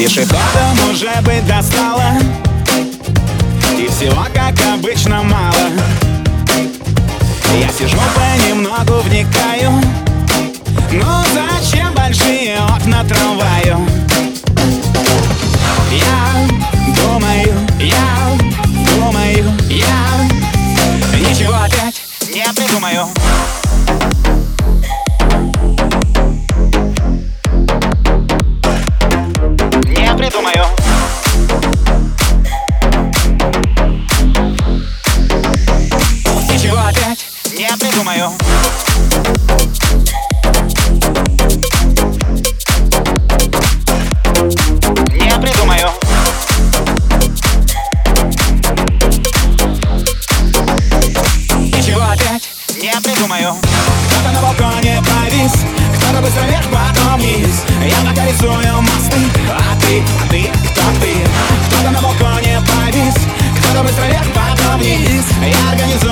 Пешеходам уже быть достало, и всего, как обычно, мало. Я сижу понемногу вникаю, ну зачем большие окна трамваю? Я думаю, я ничего опять не придумаю. Не придумаю. Ничего опять не придумаю. Не придумаю. Ничего опять не придумаю. Кто-то на балконе повис, кто-то быстро вверх, потом вниз. Я пока рисую мосты, а ты, кто ты? Кто-то на балконе повис, кто-то быстро вверх, потом вниз. Я организую